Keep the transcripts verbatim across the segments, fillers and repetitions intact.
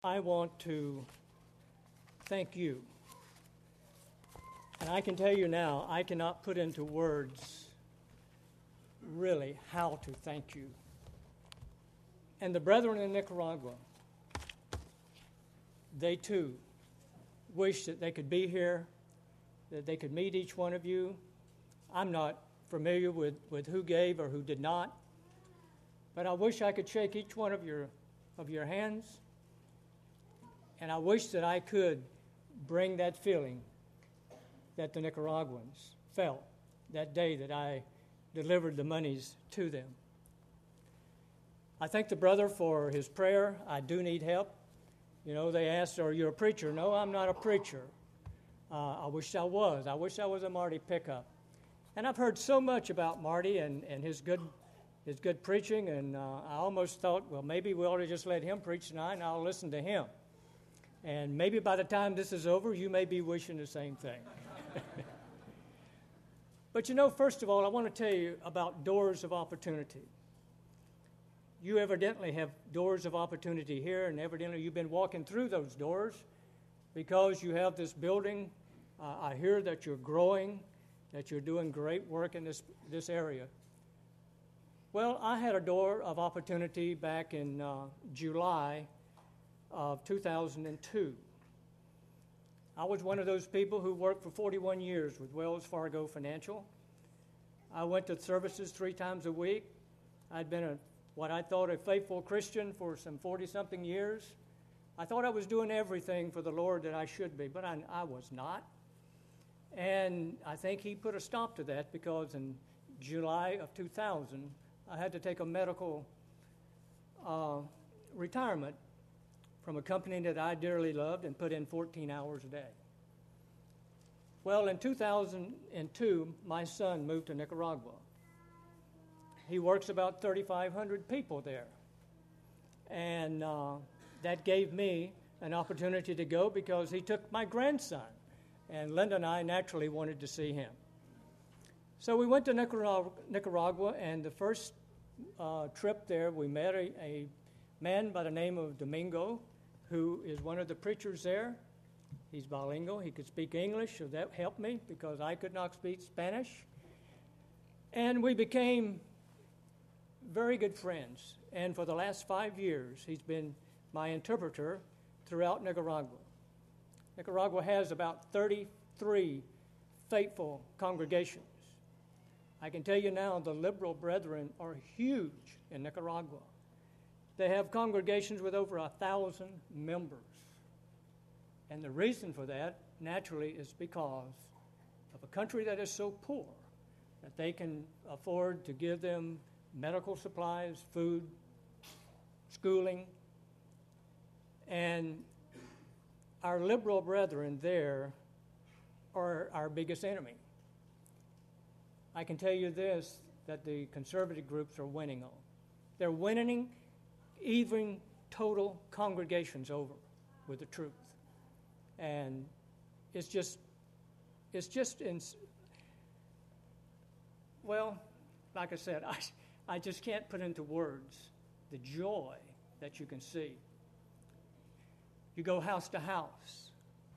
I want to thank you. And I can tell you now, I cannot put into words really how to thank you. And the brethren in Nicaragua, they too wish that they could be here, that they could meet each one of you. I'm not familiar with, with who gave or who did not, but I wish I could shake each one of your of your hands, and I wish that I could bring that feeling that the Nicaraguans felt that day that I delivered the monies to them. I thank the brother for his prayer. I do need help. You know, they asked, are you a preacher? No, I'm not a preacher. Uh, I wish I was. I wish I was a Marty Pickup. And I've heard so much about Marty and, and his good his good preaching, and uh, I almost thought, well, maybe we ought to just let him preach tonight, and I'll listen to him. And maybe by the time this is over, you may be wishing the same thing. But you know, first of all, I want to tell you about doors of opportunity. You evidently have doors of opportunity here, and evidently you've been walking through those doors because you have this building. Uh, I hear that you're growing, that you're doing great work in this, this area. Well, I had a door of opportunity back in uh, July of two thousand two. I was one of those people who worked for forty-one years with Wells Fargo Financial. I went to services three times a week. I'd been a what I thought a faithful Christian for some forty-something years. I thought I was doing everything for the Lord that I should be, but I, I was not. And I think he put a stop to that because in July of two thousand, I had to take a medical uh, retirement from a company that I dearly loved and put in fourteen hours a day. Well, in two thousand two, my son moved to Nicaragua. He works about thirty-five hundred people there. And uh, that gave me an opportunity to go because he took my grandson. And Linda and I naturally wanted to see him. So we went to Nicaragua, Nicaragua and the first uh, trip there, we met a, a man by the name of Domingo, who is one of the preachers there. He's bilingual. He could speak English, so that helped me because I could not speak Spanish. And we became very good friends. And for the last five years, he's been my interpreter throughout Nicaragua. Nicaragua has about thirty-three faithful congregations. I can tell you now the liberal brethren are huge in Nicaragua. They have congregations with over a thousand members. And the reason for that, naturally, is because of a country that is so poor that they can afford to give them medical supplies, food, schooling. And our liberal brethren there are our biggest enemy. I can tell you this, that the conservative groups are winning on. They're winning even total congregations over with the truth. And it's just, it's just, in, well, like I said, I, I just can't put into words the joy that you can see. You go house to house.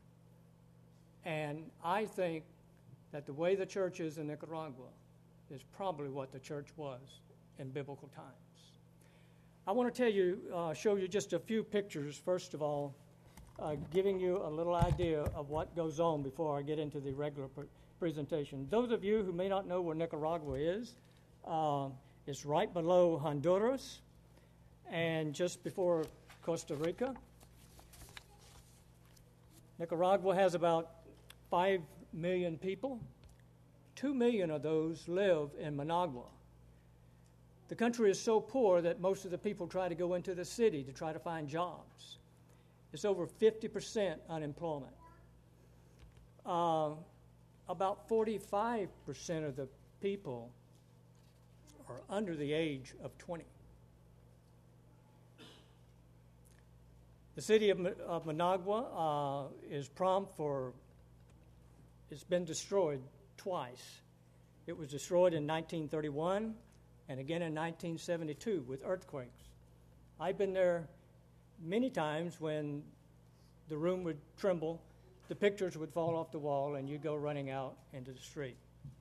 And I think that the way the church is in Nicaragua is probably what the church was in biblical times. I want to tell you, uh, show you just a few pictures, first of all, uh, giving you a little idea of what goes on before I get into the regular pre- presentation. Those of you who may not know where Nicaragua is, uh, it's right below Honduras and just before Costa Rica. Nicaragua has about five million people. Two million of those live in Managua. The country is so poor that most of the people try to go into the city to try to find jobs. It's over fifty percent unemployment. Uh, about forty-five percent of the people are under the age of twenty. The city of, of Managua uh, is prompt for, it's been destroyed twice. It was destroyed in nineteen thirty-one and again in nineteen seventy-two with earthquakes. I've been there many times when the room would tremble, the pictures would fall off the wall, and you'd go running out into the street.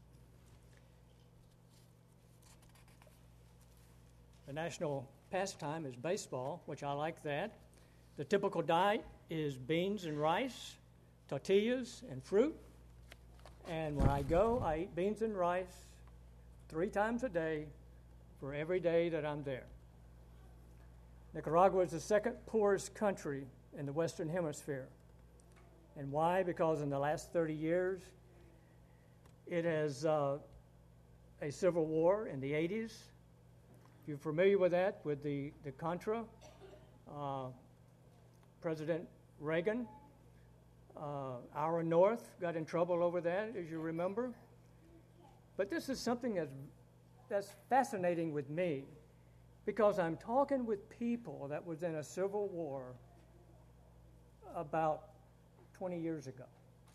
The national pastime is baseball, which I like that. The typical diet is beans and rice, tortillas and fruit. And when I go, I eat beans and rice three times a day for every day that I'm there. Nicaragua is the second poorest country in the Western Hemisphere. And why? Because in the last thirty years, it has uh, a civil war in the eighties. If you're familiar with that, with the, the Contra, uh, President Reagan, uh, our North got in trouble over that, as you remember. But this is something that's, that's fascinating with me, because I'm talking with people that was in a civil war about twenty years ago.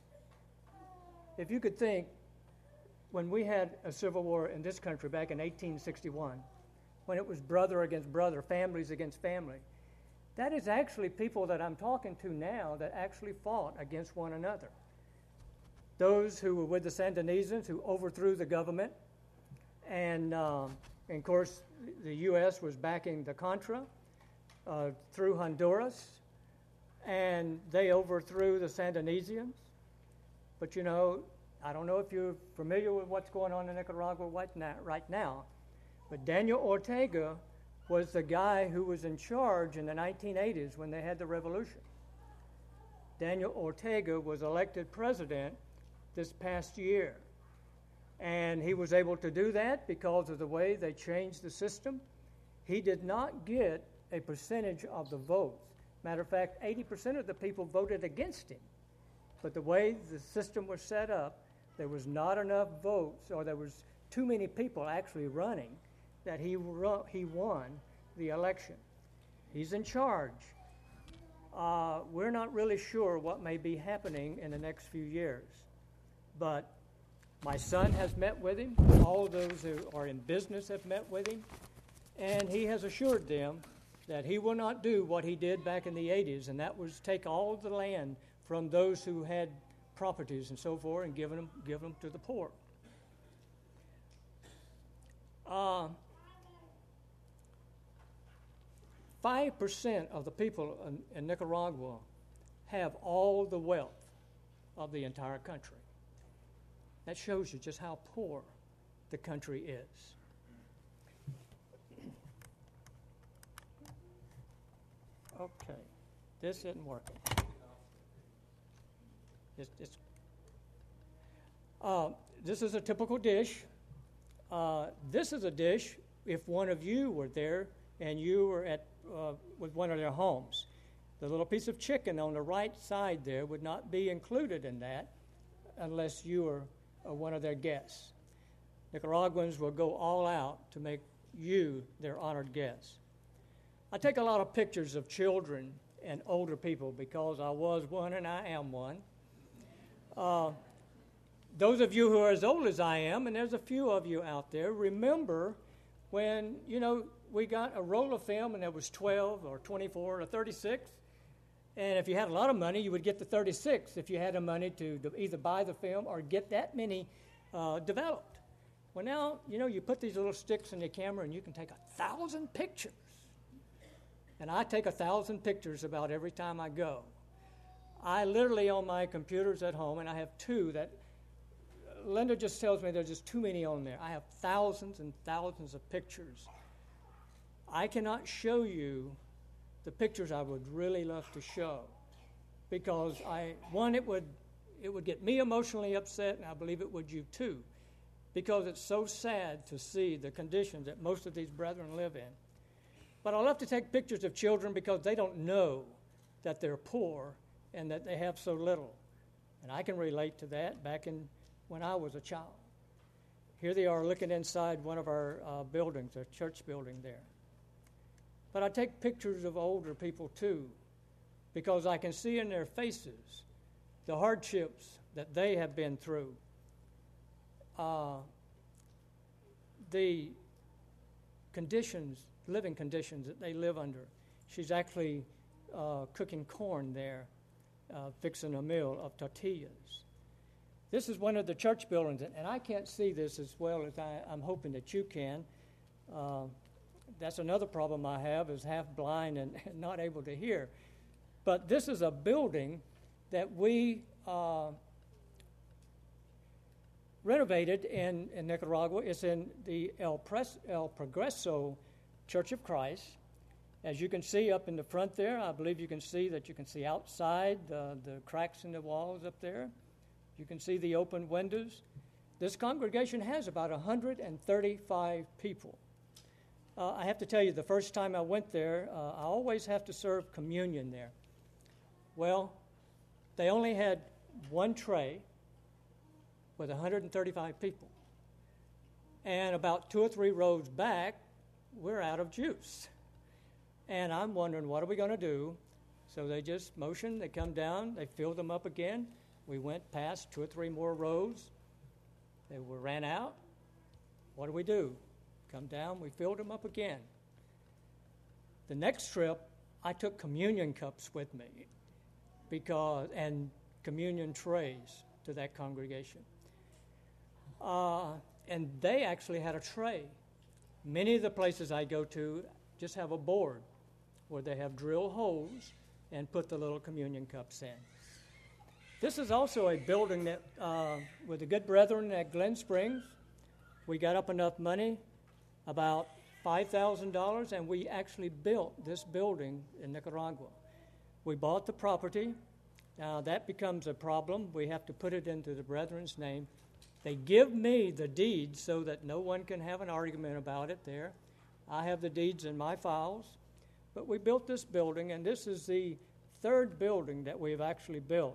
If you could think, when we had a civil war in this country back in eighteen sixty-one, when it was brother against brother, families against family, that is actually people that I'm talking to now that actually fought against one another. Those who were with the Sandinistas, who overthrew the government, and, um, and of course, the U S was backing the Contra uh, through Honduras, and they overthrew the Sandinisians. But you know, I don't know if you're familiar with what's going on in Nicaragua right now, right now, but Daniel Ortega was the guy who was in charge in the nineteen eighties when they had the revolution. Daniel Ortega was elected president this past year. And he was able to do that because of the way they changed the system. He did not get a percentage of the votes. Matter of fact, eighty percent of the people voted against him. But the way the system was set up, there was not enough votes, or there was too many people actually running, that he, ru- he won the election. He's in charge. Uh, we're not really sure what may be happening in the next few years. But my son has met with him. All those who are in business have met with him. And he has assured them that he will not do what he did back in the eighties, and that was take all the land from those who had properties and so forth and give them, give them to the poor. Uh, Five percent of the people in, in Nicaragua have all the wealth of the entire country. That shows you just how poor the country is. Okay, this isn't working. It's, it's, uh, this is a typical dish. Uh, this is a dish if one of you were there and you were at uh, with one of their homes. The little piece of chicken on the right side there would not be included in that unless you were uh, one of their guests. Nicaraguans will go all out to make you their honored guests. I take a lot of pictures of children and older people because I was one and I am one. Uh, those of you who are as old as I am, and there's a few of you out there, remember when, you know, we got a roll of film and there was twelve or twenty-four or thirty-six. And if you had a lot of money, you would get the thirty-six if you had the money to, to either buy the film or get that many uh, developed. Well, now, you know, you put these little sticks in the camera and you can take a thousand pictures. And I take a thousand pictures about every time I go. I literally, on my computers at home, and I have two that Linda just tells me there's just too many on there. I have thousands and thousands of pictures. I cannot show you the pictures I would really love to show because I, one, it would, it would get me emotionally upset, and I believe it would you too, because it's so sad to see the conditions that most of these brethren live in. But I love to take pictures of children because they don't know that they're poor and that they have so little. And I can relate to that back in when I was a child. Here they are looking inside one of our uh, buildings, a church building there. But I take pictures of older people too because I can see in their faces the hardships that they have been through. Uh, the conditions, living conditions that they live under. She's actually uh, cooking corn there, uh, fixing a meal of tortillas. This is one of the church buildings, and I can't see this as well as I, I'm hoping that you can. Uh, that's another problem I have, is half blind and, and not able to hear. But this is a building that we uh, renovated in, in Nicaragua. It's in the El, Pres- El Progreso Church of Christ. As you can see up in the front there, I believe you can see that you can see outside the, the cracks in the walls up there. You can see the open windows. This congregation has about one hundred thirty-five people. Uh, I have to tell you, the first time I went there, uh, I always have to serve communion there. Well, they only had one tray with one hundred thirty-five people. And about two or three rows back, we're out of juice. And I'm wondering, what are we going to do? So they just motioned, they come down, they filled them up again. We went past two or three more rows. They were ran out. What do we do? Come down, we filled them up again. The next trip, I took communion cups with me because and communion trays to that congregation. Uh, and they actually had a tray. Many of the places I go to just have a board where they have drill holes and put the little communion cups in. This is also a building that, uh, with the good brethren at Glen Springs, we got up enough money, about five thousand dollars, and we actually built this building in Nicaragua. We bought the property. Now that becomes a problem. We have to put it into the brethren's name. They give me the deeds so that no one can have an argument about it there. I have the deeds in my files. But we built this building, and this is the third building that we've actually built.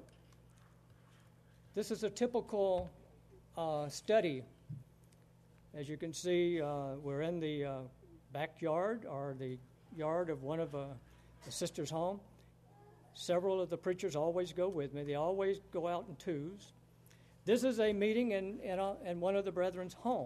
This is a typical uh, study. As you can see, uh, we're in the uh, backyard or the yard of one of uh, the sisters' home. Several of the preachers always go with me. They always go out in twos. This is a meeting in, in, a, in one of the brethren's home.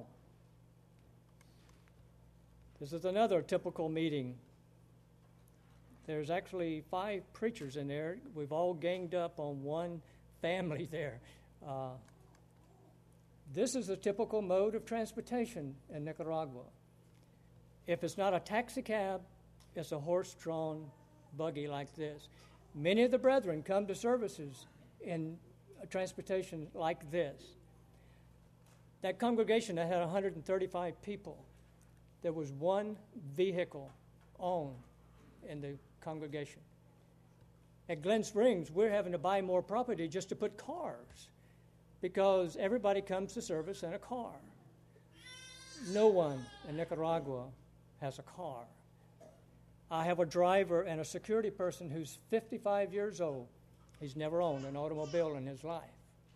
This is another typical meeting. There's actually five preachers in there. We've all ganged up on one family there. Uh, this is a typical mode of transportation in Nicaragua. If it's not a taxi cab, it's a horse-drawn buggy like this. Many of the brethren come to services in a transportation like this. That congregation that had one hundred thirty-five people, there was one vehicle owned in the congregation. At Glen Springs, we're having to buy more property just to put cars because everybody comes to service in a car. No one in Nicaragua has a car. I have a driver and a security person who's fifty-five years old. He's never owned an automobile in his life.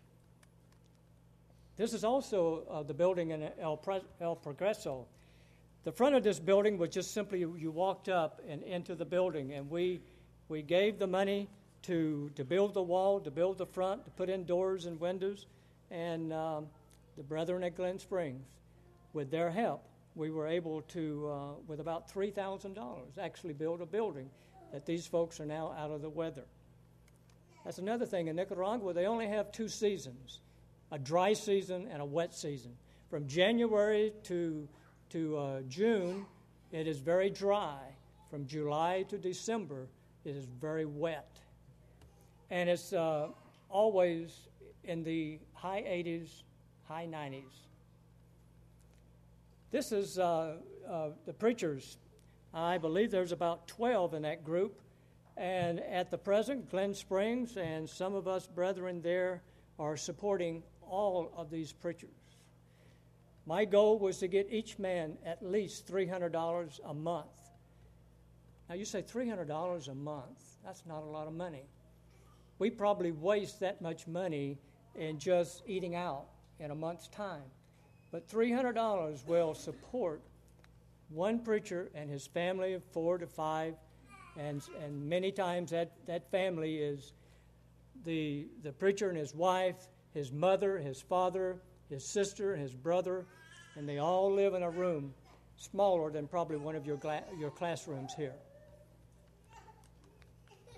This is also uh, the building in El, Pre- El Progreso. The front of this building was just simply you, you walked up and into the building, and we we gave the money to to build the wall, to build the front, to put in doors and windows, and um, the brethren at Glen Springs, with their help, we were able to, uh, with about three thousand dollars, actually build a building that these folks are now out of the weather. That's another thing. In Nicaragua, they only have two seasons, a dry season and a wet season. From January to, to uh, June, it is very dry. From July to December, it is very wet. And it's uh, always in the high eighties, high nineties. This is uh, uh, the preachers. I believe there's about twelve in that group. And at the present, Glen Springs and some of us brethren there are supporting all of these preachers. My goal was to get each man at least three hundred dollars a month. Now you say three hundred dollars a month, that's not a lot of money. We probably waste that much money in just eating out in a month's time. But three hundred dollars will support one preacher and his family of four to five, and and many times that, that family is the the preacher and his wife, his mother, his father, his sister, his brother, and they all live in a room smaller than probably one of your gla- your classrooms here.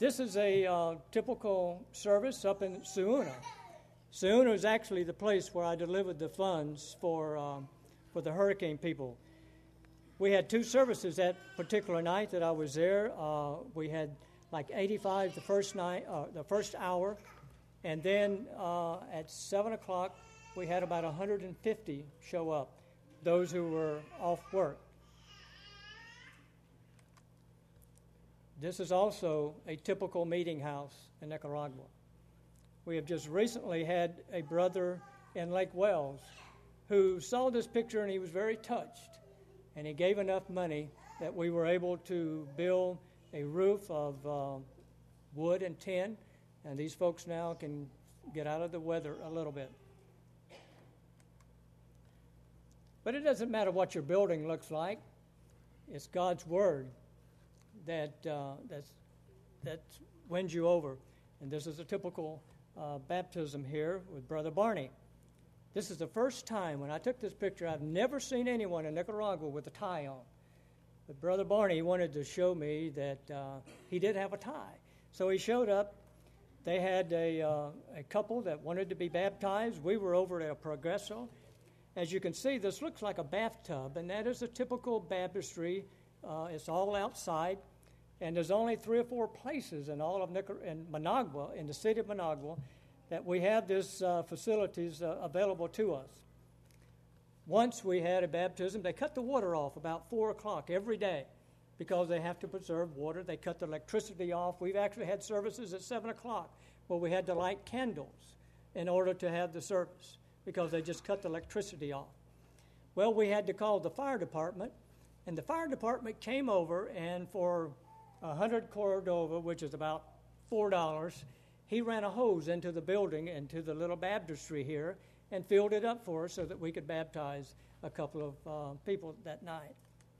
This is a uh, typical service up in Suuna. Suuna is actually the place where I delivered the funds for um, for the hurricane people. We had two services that particular night that I was there. Uh, we had like eighty-five the first night, uh, the first hour, and then uh, at seven o'clock we had about one hundred fifty show up, those who were off work. This is also a typical meeting house in Nicaragua. We have just recently had a brother in Lake Wells who saw this picture and he was very touched, and he gave enough money that we were able to build a roof of uh, wood and tin, and these folks now can get out of the weather a little bit. But it doesn't matter what your building looks like. It's God's Word that uh, that's, that wins you over. And this is a typical uh, baptism here with Brother Barney. This is the first time when I took this picture, I've never seen anyone in Nicaragua with a tie on. But Brother Barney wanted to show me that uh, he did have a tie. So he showed up. They had a, uh, a couple that wanted to be baptized. We were over at El Progreso. As you can see, this looks like a bathtub, and that is a typical baptistry. Uh, it's all outside, and there's only three or four places in all of Nicar- in Managua, in the city of Managua, that we have this uh, facilities uh, available to us. Once we had a baptism, they cut the water off about four o'clock every day because they have to preserve water. They cut the electricity off. We've actually had services at seven o'clock where we had to light candles in order to have the service because they just cut the electricity off. Well, we had to call the fire department, and the fire department came over, and for one hundred Cordova, which is about four dollars, he ran a hose into the building, into the little baptistry here, and filled it up for us so that we could baptize a couple of uh, people that night.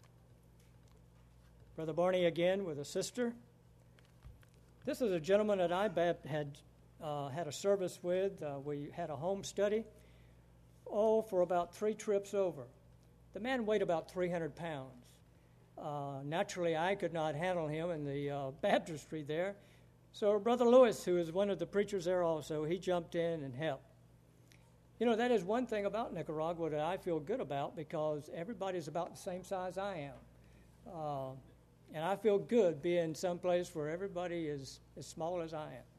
Brother Barney again with a sister. This is a gentleman that I bap- had uh, had a service with. Uh, we had a home study, oh, for about three trips over. The man weighed about three hundred pounds. Uh, naturally, I could not handle him in the uh, baptistry there. So Brother Lewis, who is one of the preachers there also, he jumped in and helped. You know, that is one thing about Nicaragua that I feel good about because everybody's about the same size I am. Uh, and I feel good being someplace where everybody is as small as I am.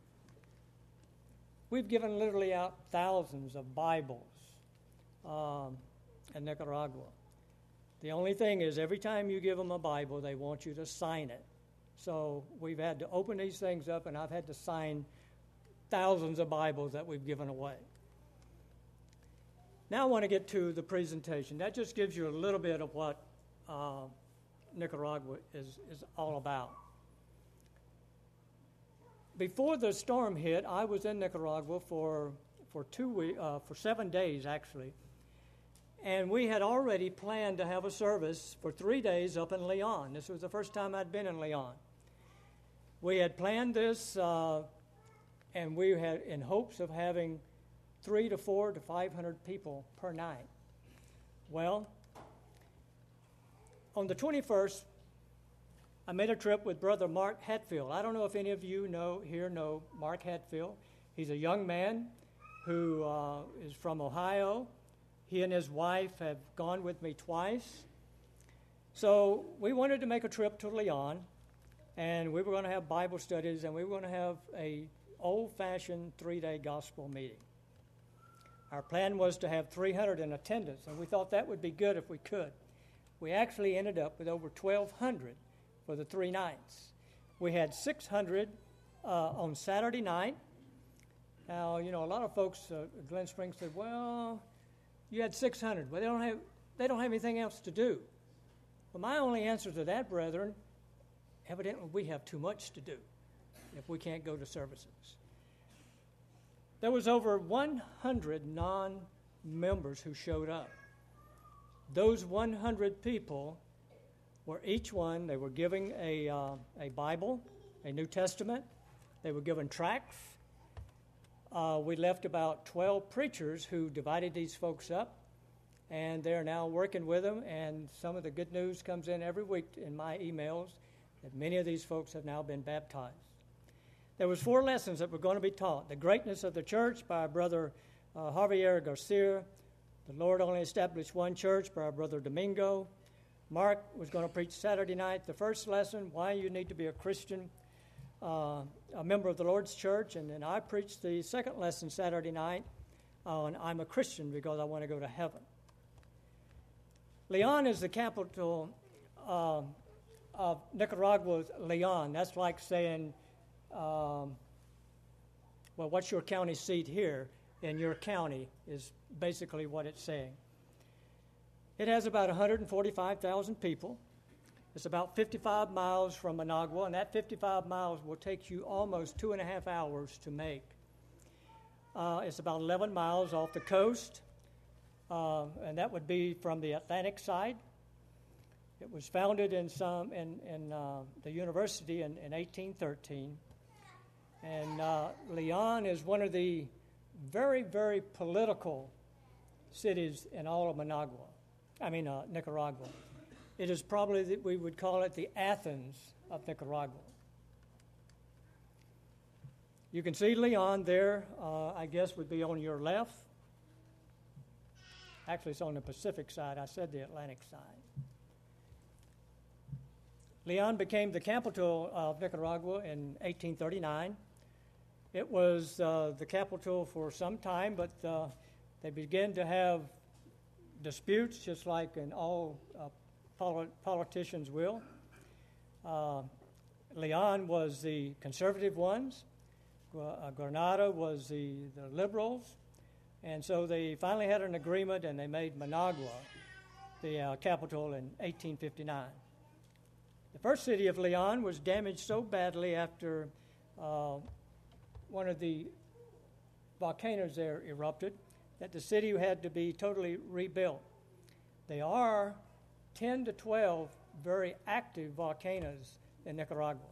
We've given literally out thousands of Bibles um, in Nicaragua. The only thing is every time you give them a Bible, they want you to sign it. So we've had to open these things up, and I've had to sign thousands of Bibles that we've given away. Now I want to get to the presentation. That just gives you a little bit of what uh, Nicaragua is, is all about. Before the storm hit, I was in Nicaragua for for two weeks, uh, for seven days actually, and we had already planned to have a service for three days up in Leon. This was the first time I'd been in Leon. We had planned this, uh, and we had in hopes of having three to four to five hundred people per night. Well, on the twenty-first, I made a trip with Brother Mark Hatfield. I don't know if any of you know here know Mark Hatfield. He's a young man who uh, is from Ohio. He and his wife have gone with me twice. So we wanted to make a trip to Leon, and we were going to have Bible studies, and we were going to have a old-fashioned three-day gospel meeting. Our plan was to have three hundred in attendance, and we thought that would be good if we could. We actually ended up with over twelve hundred for the three nights. We had six hundred uh, on Saturday night. Now, you know, a lot of folks, uh, Glen Springs said, well, you had six hundred. Well, they don't have, they don't have anything else to do. Well, my only answer to that, brethren, evidently we have too much to do if we can't go to services. There was over one hundred non-members who showed up. Those one hundred people were each one, they were giving a, uh, a Bible, a New Testament. They were given tracts. Uh, we left about twelve preachers who divided these folks up, and they're now working with them, and some of the good news comes in every week in my emails that many of these folks have now been baptized. There was four lessons that were going to be taught. The greatness of the church by our brother uh, Javier Garcia. The Lord only established one church by our brother Domingo. Mark was going to preach Saturday night. The first lesson, why you need to be a Christian, uh, a member of the Lord's church. And then I preached the second lesson Saturday night on I'm a Christian because I want to go to heaven. Leon is the capital uh, of Nicaragua's Leon. That's like saying, um, well, what's your county seat here? In your county is basically what it's saying. It has about one hundred forty-five thousand people. It's about fifty-five miles from Managua, and that fifty-five miles will take you almost two and a half hours to make. Uh, it's about eleven miles off the coast, uh, and that would be from the Atlantic side. It was founded in some in, in uh, the university in, in eighteen thirteen, and uh, Leon is one of the very, very political cities in all of Managua. I mean, uh, Nicaragua. It is probably, the, we would call it the Athens of Nicaragua. You can see Leon there, uh, I guess would be on your left. Actually, it's on the Pacific side. I said the Atlantic side. Leon became the capital of Nicaragua in eighteen thirty-nine. It was uh, the capital for some time, but uh, they began to have disputes, just like in all uh, poli- politicians will. Uh, Leon was the conservative ones. Uh, Granada was the, the liberals. And so they finally had an agreement, and they made Managua the uh, capital in eighteen fifty-nine. The first city of Leon was damaged so badly after uh, one of the volcanoes there erupted that the city had to be totally rebuilt. There are ten to twelve very active volcanoes in Nicaragua.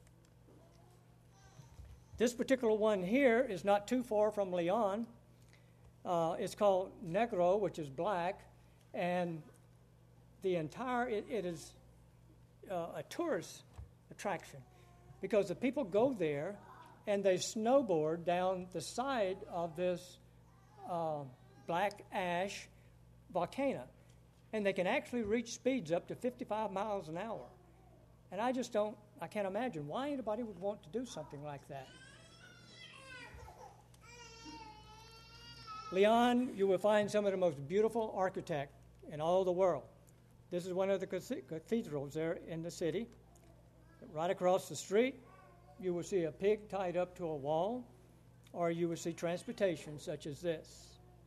This particular one here is not too far from Leon. Uh, it's called Negro, which is black, and the entire, it, it is uh, a tourist attraction because the people go there and they snowboard down the side of this uh, black ash volcano. And they can actually reach speeds up to fifty-five miles an hour. And I just don't, I can't imagine why anybody would want to do something like that. Leon, you will find some of the most beautiful architect in all the world. This is one of the cathedrals there in the city. Right across the street, you will see a pig tied up to a wall, or you will see transportation such as this.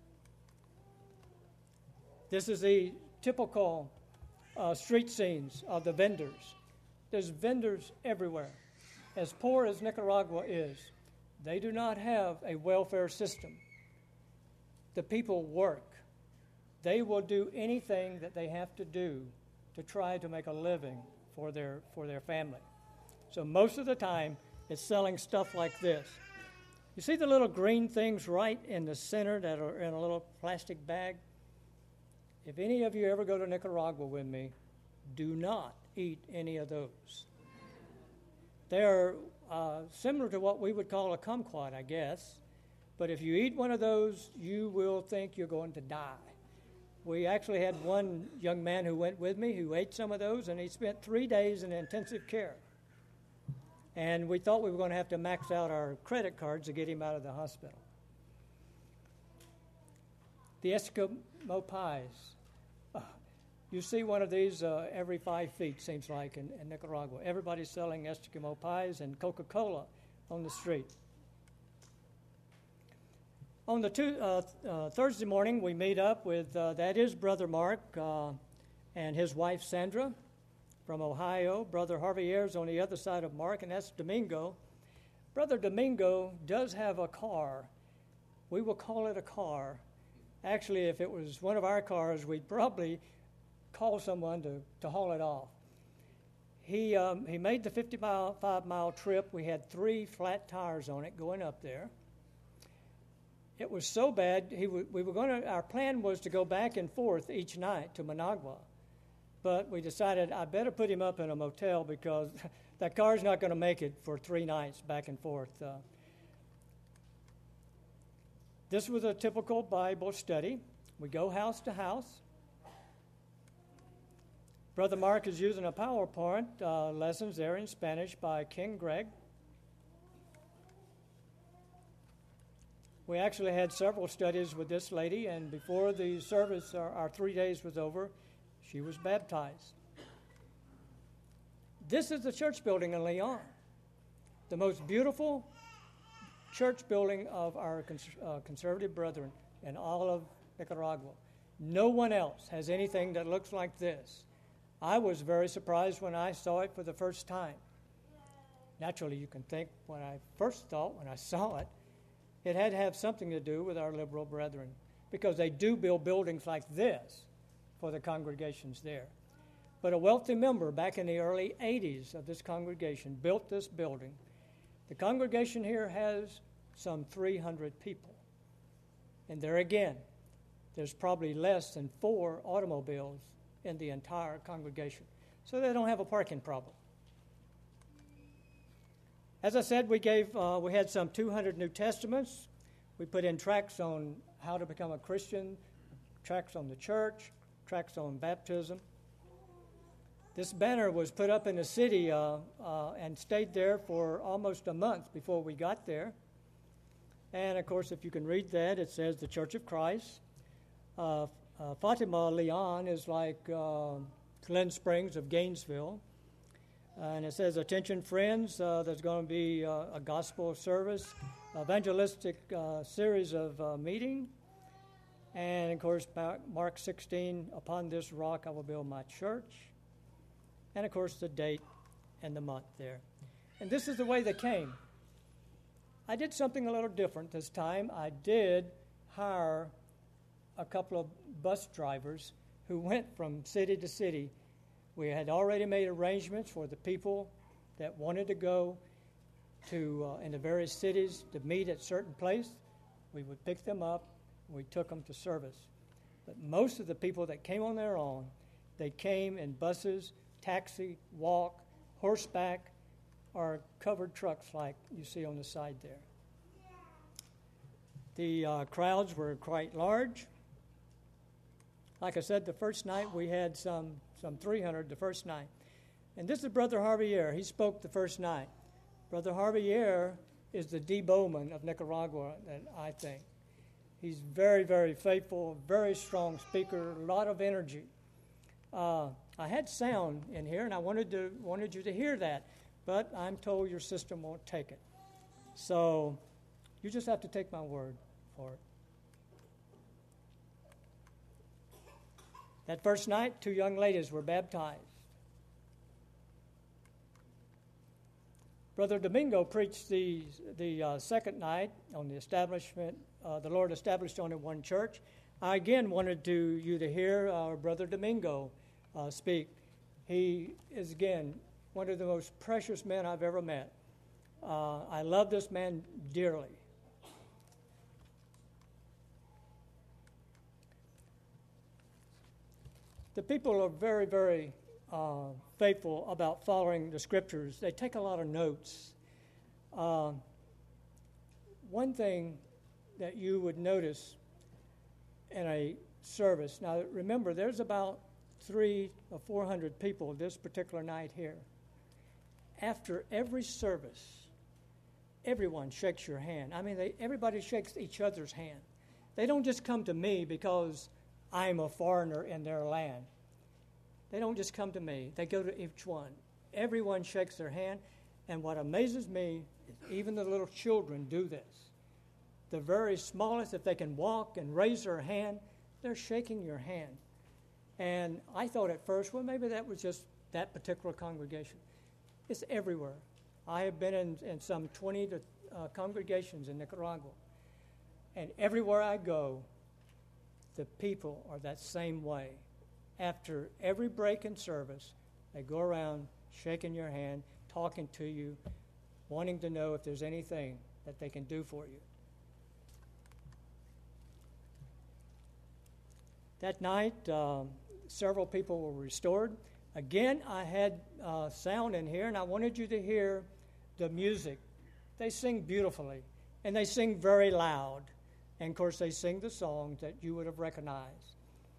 This is the typical uh, street scenes of the vendors. There's vendors everywhere. As poor as Nicaragua is, they do not have a welfare system. The people work. They will do anything that they have to do to try to make a living for their for their family. So most of the time, it's selling stuff like this. You see the little green things right in the center that are in a little plastic bag? If any of you ever go to Nicaragua with me, do not eat any of those. They're uh, similar to what we would call a kumquat, I guess. But if you eat one of those, you will think you're going to die. We actually had one young man who went with me who ate some of those, and he spent three days in intensive care. And we thought we were going to have to max out our credit cards to get him out of the hospital. The Eskimo pies. Uh, you see one of these uh, every five feet, seems like, in, in Nicaragua. Everybody's selling Eskimo pies and Coca-Cola on the street. On the two, uh, uh, Thursday morning, we meet up with, uh, that is Brother Mark uh, and his wife Sandra from Ohio. Brother Javier's on the other side of Mark, and that's Domingo. Brother Domingo does have a car. We will call it a car. Actually, if it was one of our cars, we'd probably call someone to, to haul it off. He, um, he made the fifty-five mile trip. We had three flat tires on it going up there. It was so bad, he w- we were going to, our plan was to go back and forth each night to Managua. But we decided I better put him up in a motel because that car's not going to make it for three nights back and forth. Uh, this was a typical Bible study. We go house to house. Brother Mark is using a PowerPoint uh, lessons there in Spanish by King Greg. We actually had several studies with this lady, and before the service, our, our three days was over, she was baptized. This is the church building in Leon, the most beautiful church building of our cons- uh, conservative brethren in all of Nicaragua. No one else has anything that looks like this. I was very surprised when I saw it for the first time. Naturally, you can think when I first thought, when I saw it, it had to have something to do with our liberal brethren, because they do build buildings like this for the congregations there. But a wealthy member back in the early eighties of this congregation built this building. The congregation here has some three hundred people. And there again, there's probably less than four automobiles in the entire congregation. So they don't have a parking problem. As I said, we gave uh, we had some two hundred New Testaments. We put in tracts on how to become a Christian, tracts on the church, tracts on baptism. This banner was put up in the city uh, uh, and stayed there for almost a month before we got there. And, of course, if you can read that, it says the Church of Christ. Uh, uh, Fatima, Leon is like uh, Glen Springs of Gainesville. Uh, and it says, attention friends, uh, there's going to be uh, a gospel service, evangelistic uh, series of uh, meeting. And, of course, Mark sixteen, upon this rock I will build my church. And, of course, the date and the month there. And this is the way they came. I did something a little different this time. I did hire a couple of bus drivers who went from city to city. We had already made arrangements for the people that wanted to go to uh, in the various cities to meet at certain place. We would pick them up, and we took them to service. But most of the people that came on their own, they came in buses, taxi, walk, horseback, or covered trucks like you see on the side there. The uh, crowds were quite large. Like I said, the first night we had some some three hundred the first night. And this is Brother Javier. He spoke the first night. Brother Javier is the D. Bowman of Nicaragua, that I think. He's very, very faithful, very strong speaker, a lot of energy. Uh, I had sound in here, and I wanted to wanted you to hear that, but I'm told your system won't take it. So you just have to take my word for it. That first night, two young ladies were baptized. Brother Domingo preached the the uh, second night on the establishment. Uh, the Lord established only one church. I again wanted to you to hear our Brother Domingo uh, speak. He is again one of the most precious men I've ever met. Uh, I love this man dearly. The people are very, very uh, faithful about following the scriptures. They take a lot of notes. Uh, one thing that you would notice in a service, now remember, there's about three or four hundred people this particular night here. After every service, everyone shakes your hand. I mean, they, everybody shakes each other's hand. They don't just come to me because I'm a foreigner in their land. They don't just come to me. They go to each one. Everyone shakes their hand. And what amazes me is even the little children do this. The very smallest, if they can walk and raise their hand, they're shaking your hand. And I thought at first, well, maybe that was just that particular congregation. It's everywhere. I have been in, in some twenty to, uh, congregations in Nicaragua. And everywhere I go, the people are that same way. After every break in service, they go around shaking your hand, talking to you, wanting to know if there's anything that they can do for you. That night, um, several people were restored. Again, I had uh, sound in here, and I wanted you to hear the music. They sing beautifully, and they sing very loud. And, of course, they sing the songs that you would have recognized.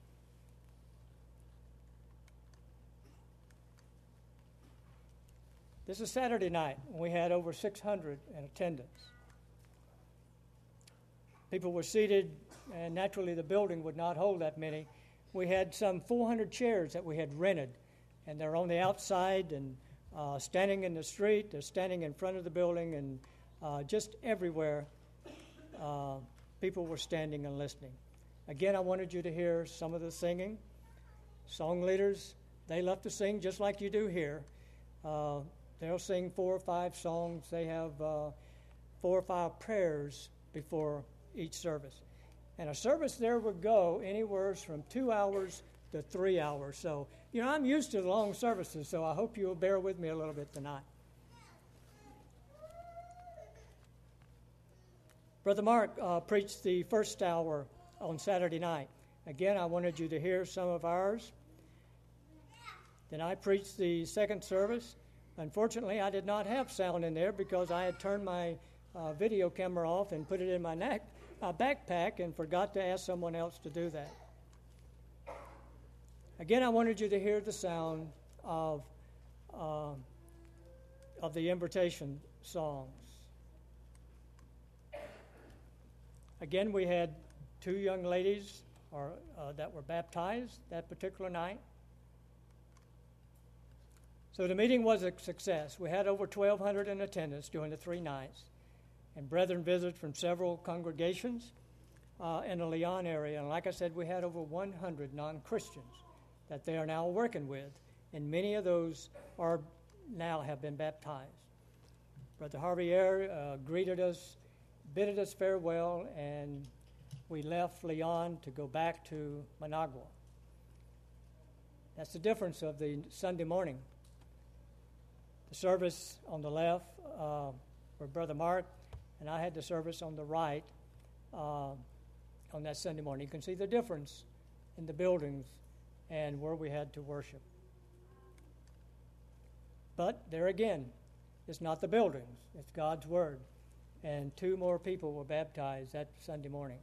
This is Saturday night. We had over six hundred in attendance. People were seated, and naturally the building would not hold that many. We had some four hundred chairs that we had rented, and they're on the outside and uh, standing in the street. They're standing in front of the building, and uh, just everywhere uh, people were standing and listening. Again, I wanted you to hear some of the singing. Song leaders, they love to sing just like you do here. Uh, they'll sing four or five songs. They have uh, four or five prayers before each service. And a service there would go anywhere from two hours to three hours. So, you know, I'm used to long services, so I hope you'll bear with me a little bit tonight. Brother Mark uh, preached the first hour on Saturday night. Again, I wanted you to hear some of ours. Then I preached the second service. Unfortunately, I did not have sound in there because I had turned my uh, video camera off and put it in my neck. A backpack and forgot to ask someone else to do that. Again, I wanted you to hear the sound of uh, of the invitation songs. Again, we had two young ladies or, uh, that were baptized that particular night. So the meeting was a success. We had over twelve hundred in attendance during the three nights. And brethren visited from several congregations uh, in the Leon area. And like I said, we had over one hundred non-Christians that they are now working with. And many of those are now have been baptized. Brother Javier uh, greeted us, bidded us farewell, and we left Leon to go back to Managua. That's the difference of the Sunday morning. The service on the left uh, where Brother Mark and I had the service on the right uh, on that Sunday morning. You can see the difference in the buildings and where we had to worship. But there again, it's not the buildings, it's God's Word. And two more people were baptized that Sunday morning.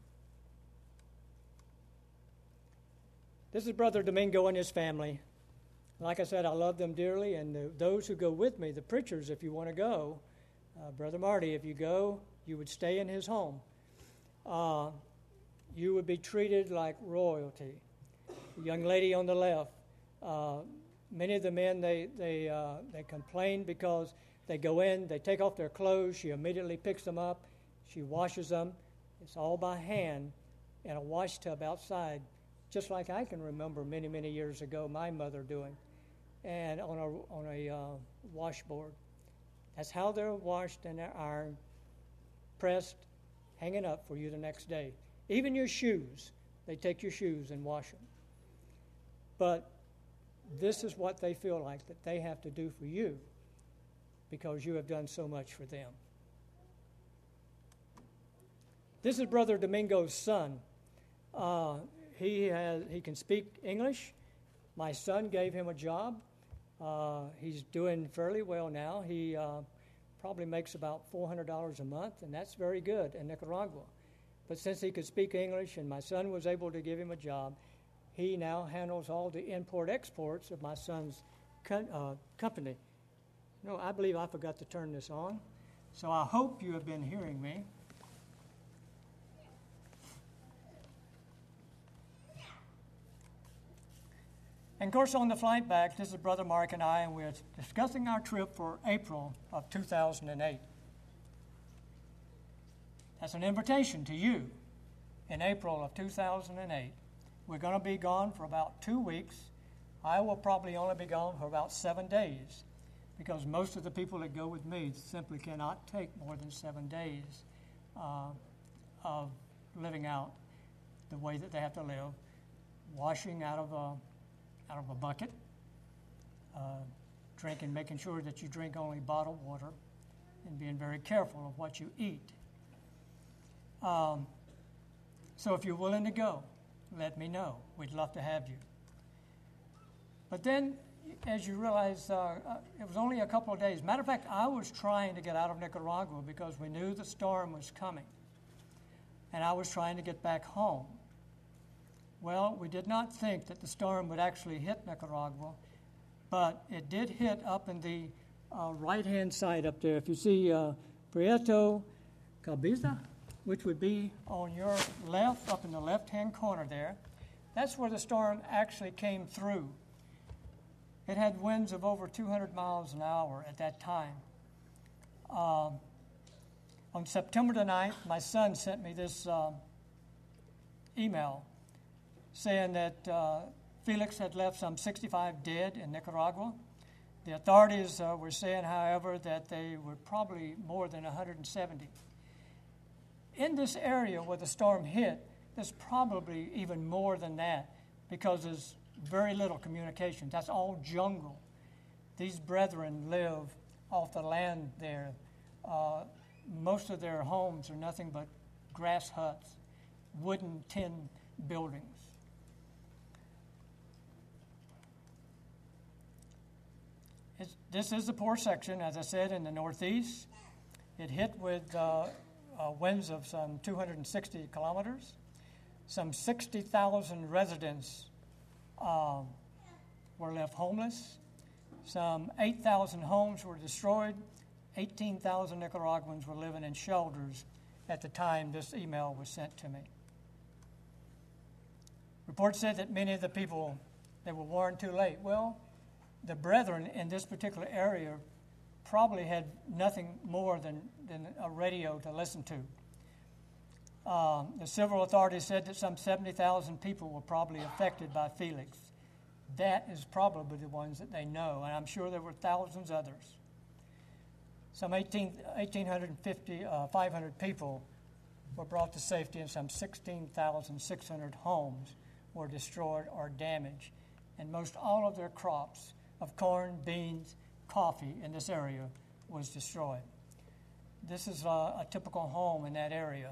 This is Brother Domingo and his family. Like I said, I love them dearly, and the, those who go with me, the preachers, if you want to go, Uh, Brother Marty, if you go, you would stay in his home. Uh, you would be treated like royalty. The young lady on the left, uh, many of the men, they they uh, they complain because they go in, they take off their clothes, she immediately picks them up, she washes them. It's all by hand in a wash tub outside, just like I can remember many, many years ago my mother doing, and on a, on a uh, washboard. That's how they're washed and they're ironed, pressed, hanging up for you the next day. Even your shoes, they take your shoes and wash them. But this is what they feel like that they have to do for you because you have done so much for them. This is Brother Domingo's son. Uh, he has he can speak English. My son gave him a job. Uh, he's doing fairly well now. He uh, probably makes about four hundred dollars a month, and that's very good in Nicaragua. But since he could speak English and my son was able to give him a job, he now handles all the import-exports of my son's co- uh, company. No, I believe I forgot to turn this on, so I hope you have been hearing me. And of course, on the flight back, this is Brother Mark and I, and we're discussing our trip for April of two thousand eight. That's an invitation to you in April of two thousand eight. We're going to be gone for about two weeks. I will probably only be gone for about seven days because most of the people that go with me simply cannot take more than seven days uh, of living out the way that they have to live, washing out of a out of a bucket, uh, drinking, making sure that you drink only bottled water, and being very careful of what you eat. Um, so if you're willing to go, let me know. We'd love to have you. But then as you realize, uh, uh, it was only a couple of days. Matter of fact, I was trying to get out of Nicaragua because we knew the storm was coming, and I was trying to get back home. Well, we did not think that the storm would actually hit Nicaragua, but it did hit up in the uh, right-hand side up there. If you see uh, Prieto Cabiza, which would be on your left, up in the left-hand corner there, that's where the storm actually came through. It had winds of over two hundred miles an hour at that time. Um, on September the ninth, my son sent me this uh, email saying that uh, Felix had left some sixty-five dead in Nicaragua. The authorities uh, were saying, however, that they were probably more than one hundred seventy. In this area where the storm hit, there's probably even more than that because there's very little communication. That's all jungle. These brethren live off the land there. Uh, most of their homes are nothing but grass huts, wooden tin buildings. It's, this is the poor section, as I said, in the northeast. It hit with uh, uh, winds of some two hundred sixty kilometers. Some sixty thousand residents um, were left homeless. Some eight thousand homes were destroyed. eighteen thousand Nicaraguans were living in shelters at the time this email was sent to me. Reports said that many of the people, they were warned too late. Well, the brethren in this particular area probably had nothing more than, than a radio to listen to. Um, the civil authorities said that some seventy thousand people were probably affected by Felix. That is probably the ones that they know, and I'm sure there were thousands others. Some eighteen, eighteen fifty, uh, five hundred people were brought to safety, and some sixteen thousand six hundred homes were destroyed or damaged, and most all of their crops of corn, beans, coffee in this area was destroyed. This is a, a typical home in that area.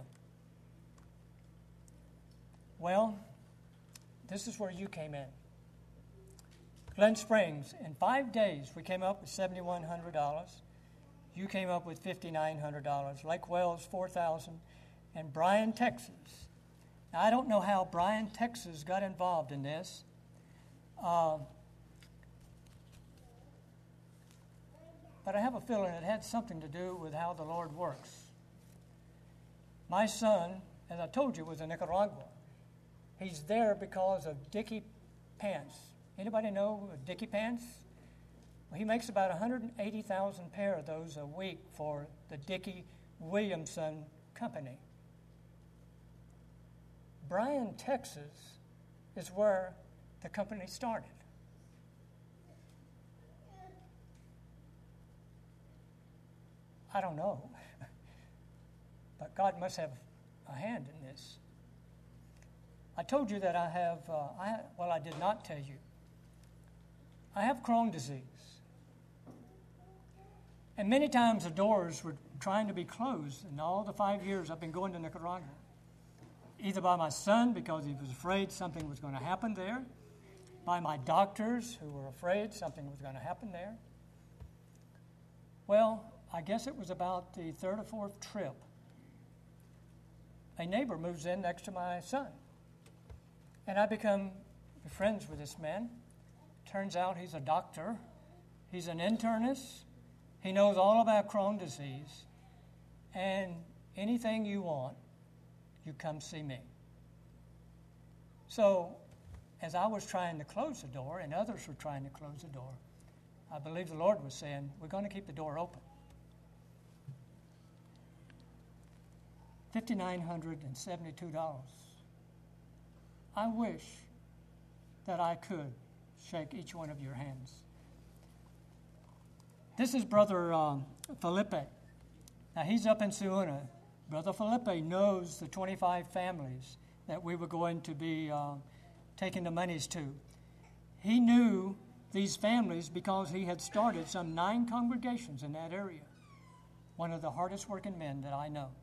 Well, this is where you came in. Glen Springs, in five days, we came up with seven thousand one hundred dollars. You came up with five thousand nine hundred dollars. Lake Wells, four thousand dollars. And Bryan, Texas. Now, I don't know how Bryan, Texas got involved in this. Uh, but I have a feeling it had something to do with how the Lord works. My son, as I told you, was in Nicaragua. He's there because of Dickie Pants. Anybody know Dickie Pants? Well, he makes about one hundred eighty thousand pair of those a week for the Dickie Williamson Company. Bryan, Texas is where the company started. I don't know, but God must have a hand in this. I told you that I have, uh, I, well, I did not tell you. I have Crohn's disease. And many times the doors were trying to be closed in all the five years I've been going to Nicaragua. Either by my son, because he was afraid something was going to happen there, by my doctors, who were afraid something was going to happen there. Well, I guess it was about the third or fourth trip. A neighbor moves in next to my son. And I become friends with this man. Turns out he's a doctor. He's an internist. He knows all about Crohn's disease. And anything you want, you come see me. So, as I was trying to close the door, and others were trying to close the door, I believe the Lord was saying, we're going to keep the door open. five thousand nine hundred seventy-two dollars. I wish that I could shake each one of your hands. This is Brother um, Felipe. Now, he's up in Siuna. Brother Felipe knows the twenty-five families that we were going to be uh, taking the monies to. He knew these families because he had started some nine congregations in that area. One of the hardest working men that I know.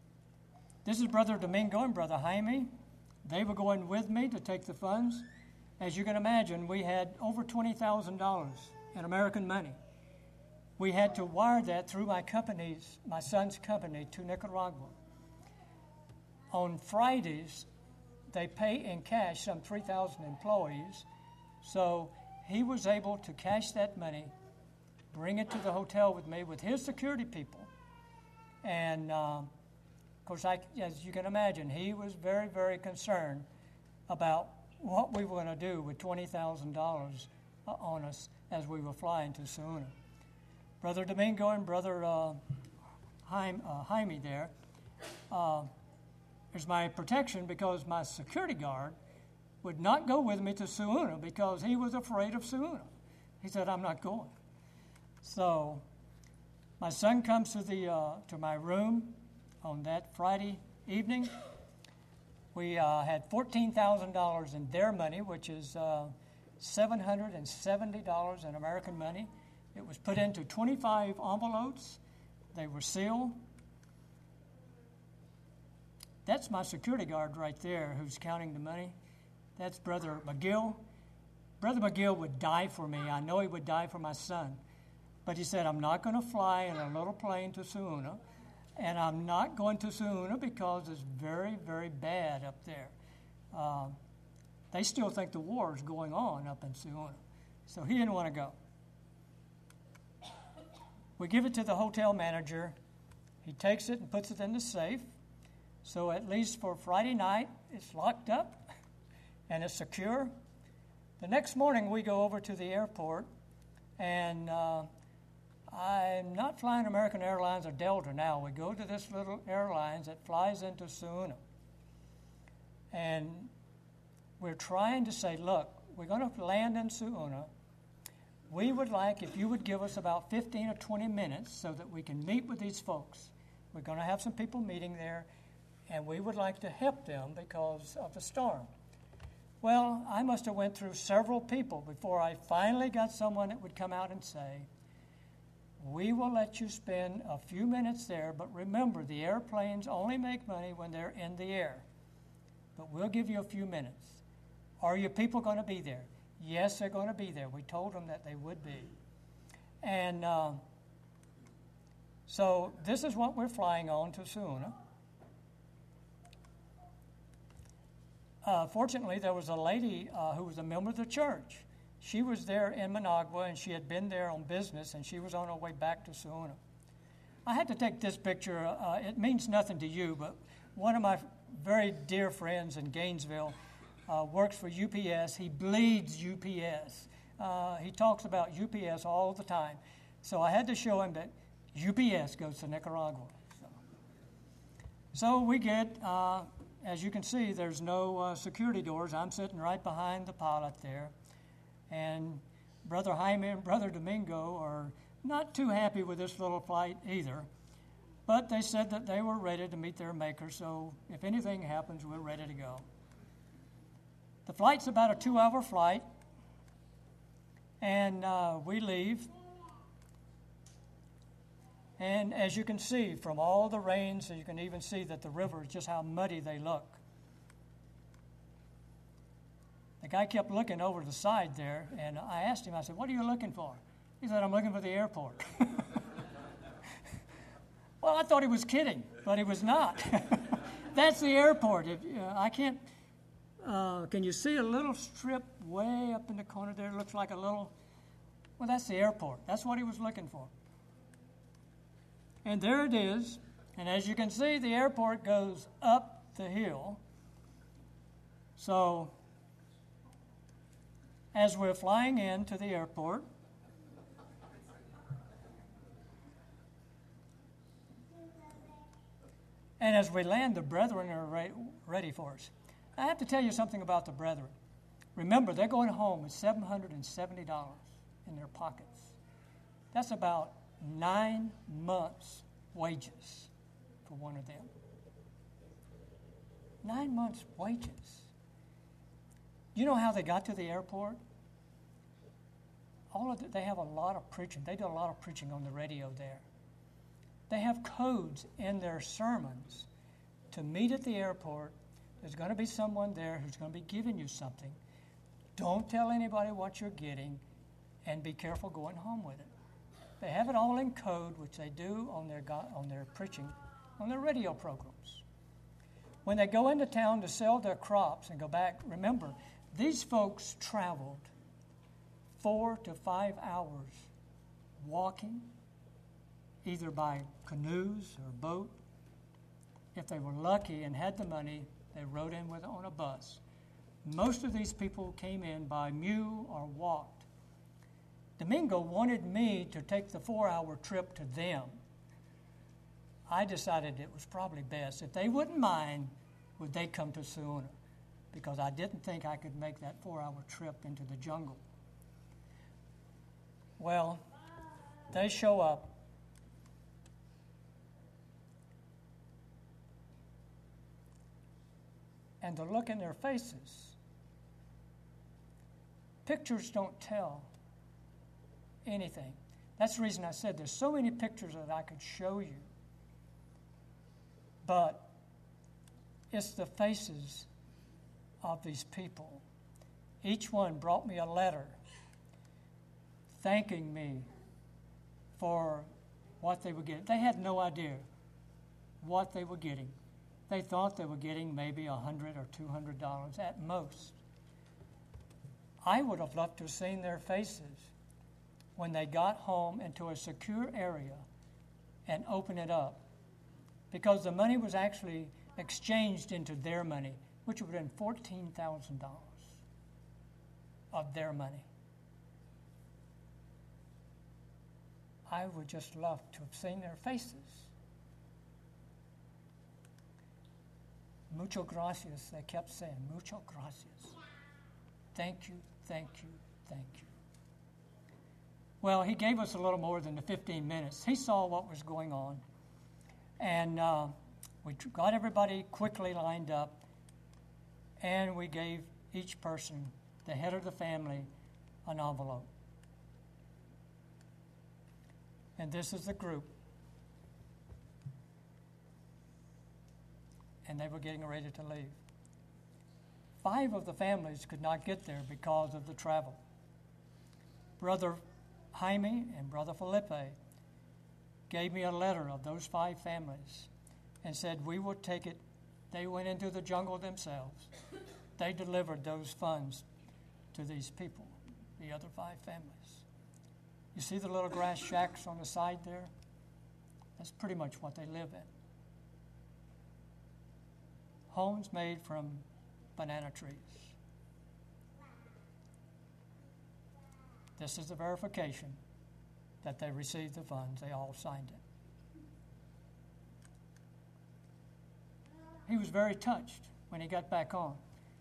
This is Brother Domingo and Brother Jaime. They were going with me to take the funds. as you can imagine, we had over twenty thousand dollars in American money. We had to wire that through my company's, my son's company, to Nicaragua. On Fridays, they pay in cash some three thousand employees, so he was able to cash that money, bring it to the hotel with me with his security people. And, uh, of course, I, as you can imagine, he was very, very concerned about what we were going to do with twenty thousand dollars on us as we were flying to Sauna. Brother Domingo and Brother uh, Jaime, uh, Jaime there, uh, is my protection because my security guard would not go with me to Sauna because he was afraid of Sauna. He said, I'm not going. So my son comes to the uh, to my room on that Friday evening. We uh, had fourteen thousand dollars in their money, which is uh, seven hundred seventy dollars in American money. It was put into twenty-five envelopes. They were sealed. That's my security guard right there who's counting the money. That's Brother McGill. Brother McGill would die for me. I know he would die for my son. But he said, I'm not going to fly in a little plane to Sauna, and I'm not going to Sauna because it's very, very bad up there. Uh, they still think the war is going on up in Sauna. So he didn't want to go. We give it to the hotel manager. He takes it and puts it in the safe. So at least for Friday night, it's locked up and it's secure. The next morning, we go over to the airport, and uh, I'm not flying American Airlines or Delta now. We go to this little airlines that flies into Sauna. And we're trying to say, look, we're going to land in Sauna. We would like if you would give us about fifteen or twenty minutes so that we can meet with these folks. We're going to have some people meeting there, and we would like to help them because of the storm. Well, I must have went through several people before I finally got someone that would come out and say, we will let you spend a few minutes there, but remember, the airplanes only make money when they're in the air. But we'll give you a few minutes. Are your people going to be there? Yes, they're going to be there. We told them that they would be. And uh, so this is what we're flying on to Sauna. Uh, fortunately, there was a lady uh, who was a member of the church. She was there in Managua, and she had been there on business, and she was on her way back to Sauna. I had to take this picture. Uh, it means nothing to you, but one of my very dear friends in Gainesville uh, works for U P S. He bleeds U P S. Uh, he talks about U P S all the time. So I had to show him that U P S goes to Nicaragua. So, so we get... Uh, As you can see, there's no uh, security doors. I'm sitting right behind the pilot there. And Brother Jaime and Brother Domingo are not too happy with this little flight either. But they said that they were ready to meet their maker, so if anything happens, we're ready to go. The flight's about a two-hour flight, and uh, we leave. And as you can see from all the rains, you can even see that the rivers, just how muddy they look. The guy kept looking over the side there, and I asked him, I said, what are you looking for? He said, I'm looking for the airport. Well, I thought he was kidding, but he was not. That's the airport. If, uh, I can't, uh, can you see a little strip way up in the corner there? It looks like a little, well, that's the airport. That's what he was looking for. And there it is. And as you can see, the airport goes up the hill. So as we're flying into the airport, and as we land, the brethren are ready for us. I have to tell you something about the brethren. Remember, they're going home with seven hundred seventy dollars in their pockets. That's about nine months' wages for one of them. Nine months' wages. You know how they got to the airport? All of the, they have a lot of preaching. They do a lot of preaching on the radio there. They have codes in their sermons to meet at the airport. There's going to be someone there who's going to be giving you something. Don't tell anybody what you're getting, and be careful going home with it. They have it all in code, which they do on their go- on their preaching, on their radio programs. When they go into town to sell their crops and go back, remember, these folks traveled four to five hours walking, either by canoes or boat. If they were lucky and had the money, they rode in with on a bus. Most of these people came in by mule or walked. Domingo wanted me to take the four-hour trip to them. I decided it was probably best. If they wouldn't mind, would they come to Suuna? Because I didn't think I could make that four-hour trip into the jungle. Well, they show up. And the look in their faces, pictures don't tell anything. That's the reason I said there's so many pictures that I could show you. But it's the faces of these people. Each one brought me a letter thanking me for what they were getting. They had no idea what they were getting. They thought they were getting maybe one hundred dollars or two hundred dollars at most. I would have loved to have seen their faces when they got home into a secure area and opened it up, because the money was actually exchanged into their money, which would have been fourteen thousand dollars of their money. I would just love to have seen their faces. Mucho gracias, they kept saying, mucho gracias. Thank you, thank you, thank you. Well, he gave us a little more than the fifteen minutes. He saw what was going on. And uh, we got everybody quickly lined up, and we gave each person, the head of the family, an envelope. And this is the group. And they were getting ready to leave. Five of the families could not get there because of the travel. Brother Jaime and Brother Felipe gave me a letter of those five families and said, we will take it. They went into the jungle themselves. They delivered those funds to these people, the other five families. You see the little grass shacks on the side there? That's pretty much what they live in. Homes made from banana trees. This is the verification that they received the funds. They all signed it. He was very touched when he got back on.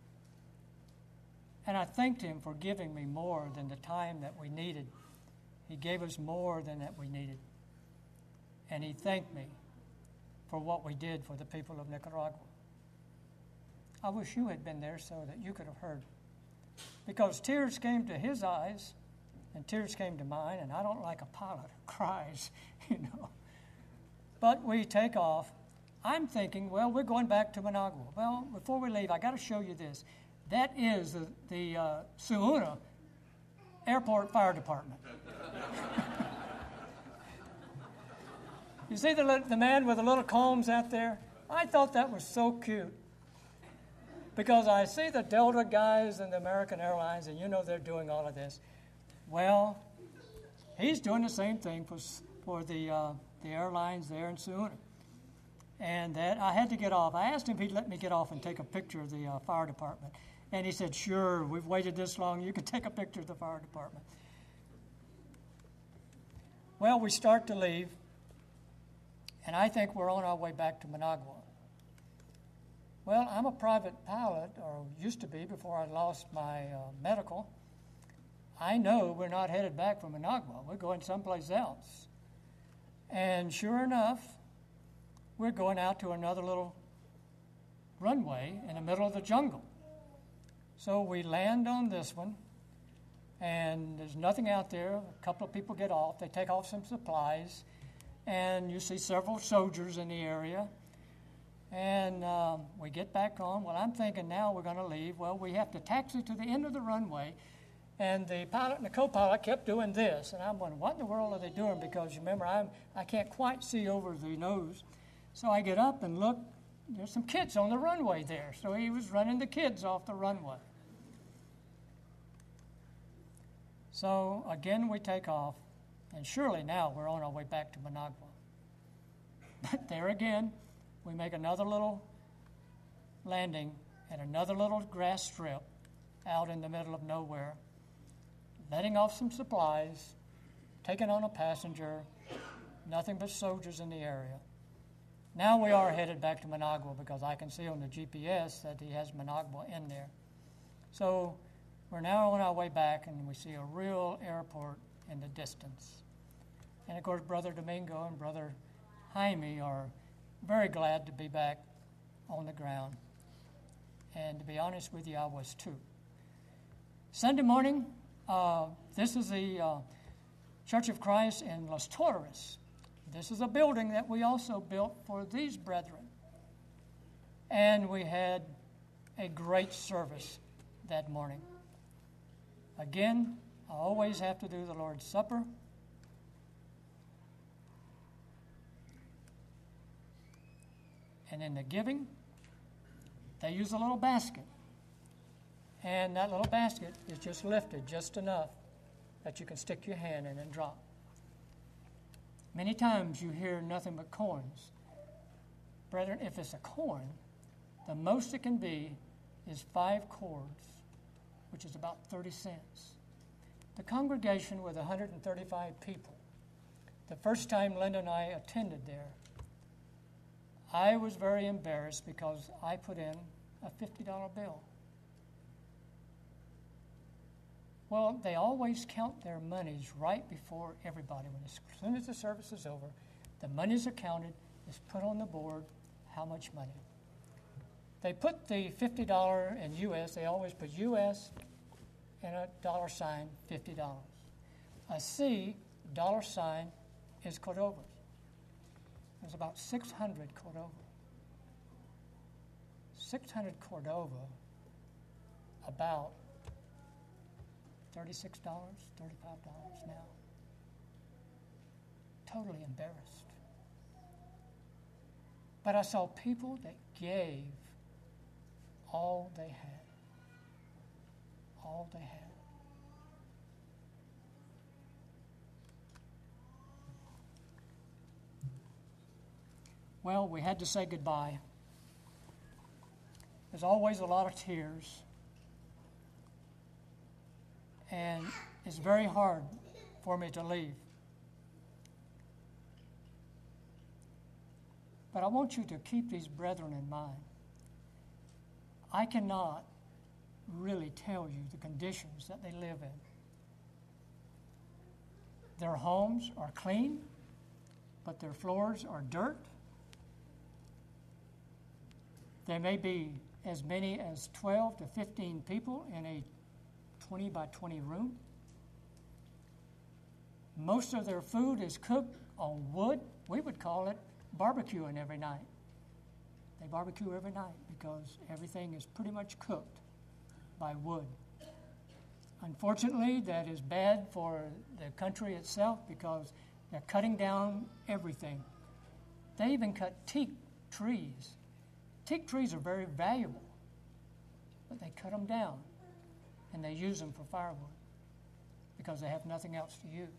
And I thanked him for giving me more than the time that we needed. He gave us more than that we needed. And he thanked me for what we did for the people of Nicaragua. I wish you had been there so that you could have heard. Because tears came to his eyes, and tears came to mine, and I don't like a pilot who cries, you know. But we take off. I'm thinking, well, we're going back to Managua. Well, before we leave, I got to show you this. That is the, the uh, Suuna Airport Fire Department. You see the, the man with the little combs out there? I thought that was so cute. Because I see the Delta guys and the American Airlines, and you know they're doing all of this. Well, he's doing the same thing for for the uh, the airlines there in Suuna. And that I had to get off. I asked him if he'd let me get off and take a picture of the uh, fire department. And he said, sure, we've waited this long, you can take a picture of the fire department. Well, we start to leave, and I think we're on our way back to Managua. Well, I'm a private pilot, or used to be before I lost my uh, medical. I know we're not headed back from Managua. We're going someplace else. And sure enough, we're going out to another little runway in the middle of the jungle. So we land on this one, and there's nothing out there. A couple of people get off. They take off some supplies, and you see several soldiers in the area. And um, we get back on. Well, I'm thinking now we're going to leave. Well, we have to taxi to the end of the runway. And the pilot and the co-pilot kept doing this. And I'm wondering, what in the world are they doing? Because, remember, I'm, I can't quite see over the nose. So I get up and look. There's some kids on the runway there. So he was running the kids off the runway. So, again, we take off. And surely now we're on our way back to Managua. But there again, we make another little landing at another little grass strip out in the middle of nowhere, letting off some supplies, taking on a passenger, nothing but soldiers in the area. Now we are headed back to Managua because I can see on the G P S that he has Managua in there. So we're now on our way back, and we see a real airport in the distance. And, of course, Brother Domingo and Brother Jaime are very glad to be back on the ground. And to be honest with you, I was too. Sunday morning, uh, this is the uh, Church of Christ in Los Torres. This is a building that we also built for these brethren. And we had a great service that morning. Again, I always have to do the Lord's Supper. And in the giving, they use a little basket. And that little basket is just lifted just enough that you can stick your hand in and drop. Many times you hear nothing but coins. Brethren, if it's a coin, the most it can be is five cords, which is about thirty cents. The congregation with one hundred thirty-five people, the first time Linda and I attended there, I was very embarrassed because I put in a fifty dollar bill. Well, they always count their monies right before everybody. When as soon as the service is over, the monies are counted, it's put on the board, how much money. They put the fifty dollars in U S, they always put U S and a dollar sign, fifty dollars. A C, dollar sign, is Cordovas. There's about six hundred Cordova. six hundred Cordova, about thirty-six dollars, thirty-five dollars now. Totally embarrassed. But I saw people that gave all they had. All they had. Well, we had to say goodbye. There's always a lot of tears. And it's very hard for me to leave. But I want you to keep these brethren in mind. I cannot really tell you the conditions that they live in. Their homes are clean, but their floors are dirt. There may be as many as twelve to fifteen people in a twenty by twenty room. Most of their food is cooked on wood. We would call it barbecuing every night. They barbecue every night because everything is pretty much cooked by wood. Unfortunately, that is bad for the country itself because they're cutting down everything. They even cut teak trees. Teak trees are very valuable, but they cut them down and they use them for firewood because they have nothing else to use.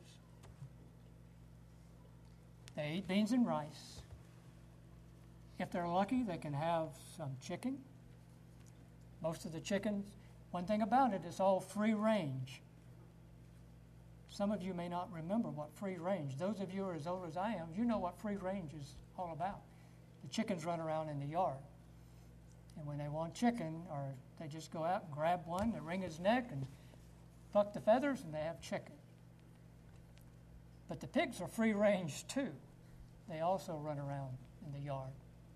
They eat beans and rice. If they're lucky, they can have some chicken. Most of the chickens, one thing about it, it's all free range. Some of you may not remember what free range. Those of you who are as old as I am, you know what free range is all about. The chickens run around in the yard. And when they want chicken, or they just go out and grab one, they wring his neck and pluck the feathers, and they have chicken. But the pigs are free range too. They also run around in the yard.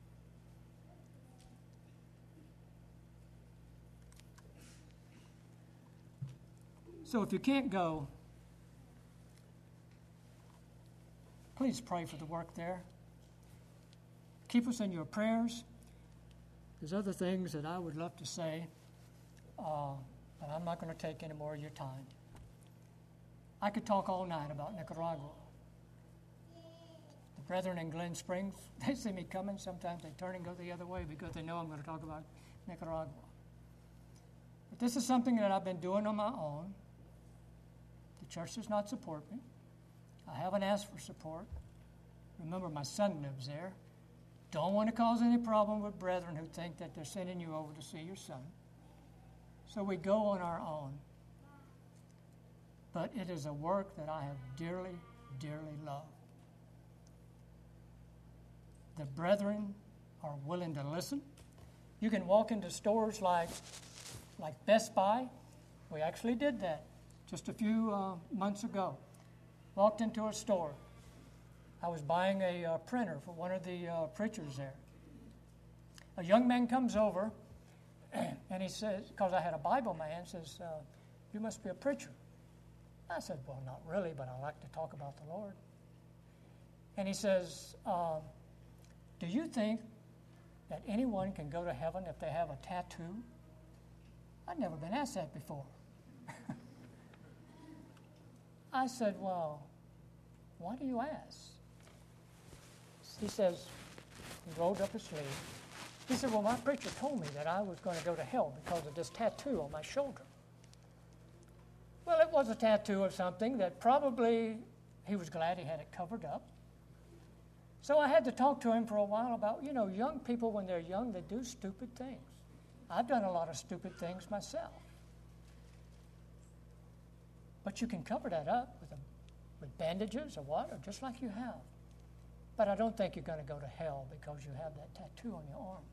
So if you can't go, please pray for the work there. Keep us in your prayers. There's other things that I would love to say, uh, but I'm not going to take any more of your time. I could talk all night about Nicaragua. The brethren in Glen Springs, they see me coming. Sometimes they turn and go the other way because they know I'm going to talk about Nicaragua. But this is something that I've been doing on my own. The church does not support me. I haven't asked for support. Remember, my son lives there. Don't want to cause any problem with brethren who think that they're sending you over to see your son. So we go on our own. But it is a work that I have dearly, dearly loved. The brethren are willing to listen. You can walk into stores like, like Best Buy. We actually did that just a few uh, months ago. Walked into a store. I was buying a uh, printer for one of the uh, preachers there. A young man comes over, and he says, because I had a Bible man, says, uh, you must be a preacher. I said, well, not really, but I like to talk about the Lord. And he says, um, do you think that anyone can go to heaven if they have a tattoo? I'd never been asked that before. I said, well, why do you ask? He says, he rolled up his sleeve. He said, well, my preacher told me that I was going to go to hell because of this tattoo on my shoulder. Well, it was a tattoo of something that probably he was glad he had it covered up. So I had to talk to him for a while about, you know, young people, when they're young, they do stupid things. I've done a lot of stupid things myself. But you can cover that up with, a, with bandages or what, or just like you have. But I don't think you're going to go to hell because you have that tattoo on your arm.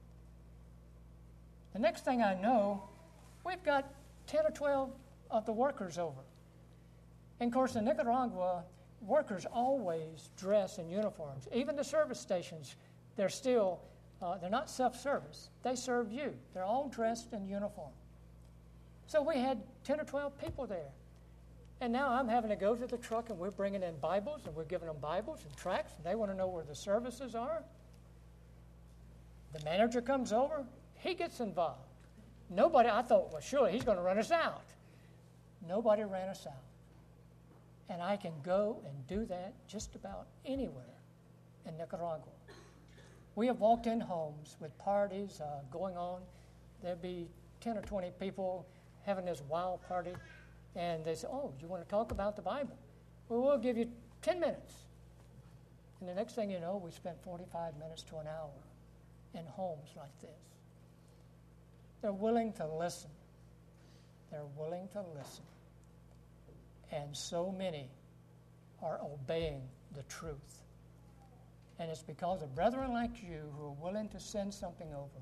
The next thing I know, we've got ten or twelve of the workers over. And of course, in Nicaragua, workers always dress in uniforms. Even the service stations, they're still, uh, they're not self-service. They serve you. They're all dressed in uniform. So we had ten or twelve people there. And now I'm having to go to the truck, and we're bringing in Bibles, and we're giving them Bibles and tracts, and they want to know where the services are. The manager comes over. He gets involved. Nobody, I thought, well, surely he's going to run us out. Nobody ran us out. And I can go and do that just about anywhere in Nicaragua. We have walked in homes with parties uh, going on. There'd be ten or twenty people having this wild party. And they say, oh, you want to talk about the Bible? Well, we'll give you ten minutes. And the next thing you know, we spent forty-five minutes to an hour in homes like this. They're willing to listen. They're willing to listen. And so many are obeying the truth. And it's because of brethren like you who are willing to send something over.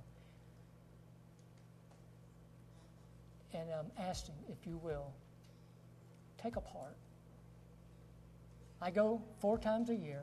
And I'm asking, if you will, take a part. I go four times a year.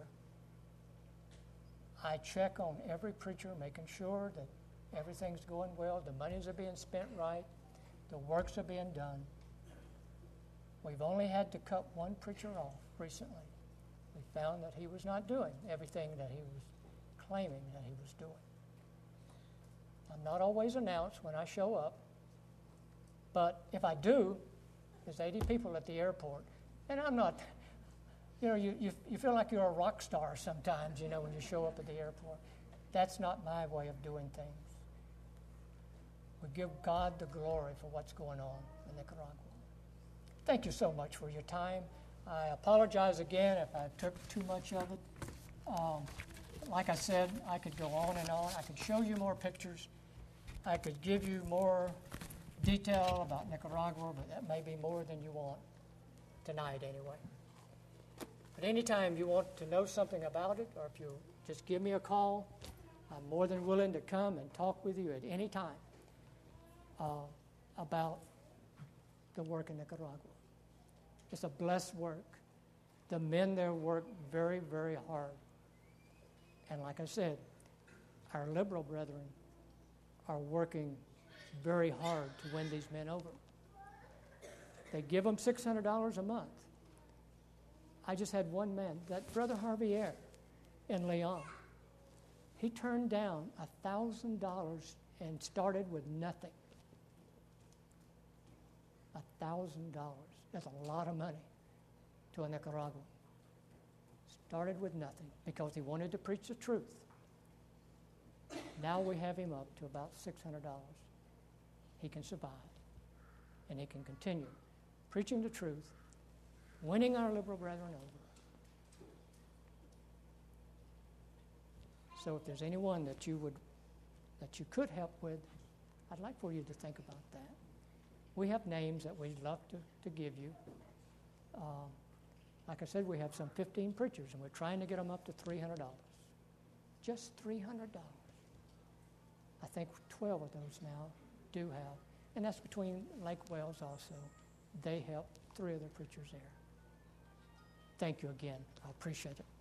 I check on every preacher, making sure that everything's going well, the monies are being spent right, the works are being done. We've only had to cut one preacher off recently. We found that he was not doing everything that he was claiming that he was doing. I'm not always announced when I show up, but if I do, there's eighty people at the airport, and I'm not, you know, you, you, you feel like you're a rock star sometimes, you know, when you show up at the airport. That's not my way of doing things. We give God the glory for what's going on in Nicaragua. Thank you so much for your time. I apologize again if I took too much of it. Um, like I said, I could go on and on. I could show you more pictures. I could give you more detail about Nicaragua, but that may be more than you want tonight anyway. But anytime you want to know something about it, or if you just give me a call, I'm more than willing to come and talk with you at any time uh, about the work in Nicaragua. It's a blessed work. The men there work very, very hard. And like I said, our liberal brethren are working very hard to win these men over. They give them six hundred dollars a month. I just had one man, that Brother Javier in Leon. He turned down one thousand dollars and started with nothing. one thousand dollars. That's a lot of money to a Nicaraguan. Started with nothing because he wanted to preach the truth. Now we have him up to about six hundred dollars. He can survive, and he can continue preaching the truth, winning our liberal brethren over. So if there's anyone that you would, that you could help with, I'd like for you to think about that. We have names that we'd love to, to give you. Um, like I said, we have some fifteen preachers, and we're trying to get them up to three hundred dollars. Just three hundred dollars. I think twelve of those now do have, and that's between Lake Wales also. They help three other preachers there. Thank you again. I appreciate it.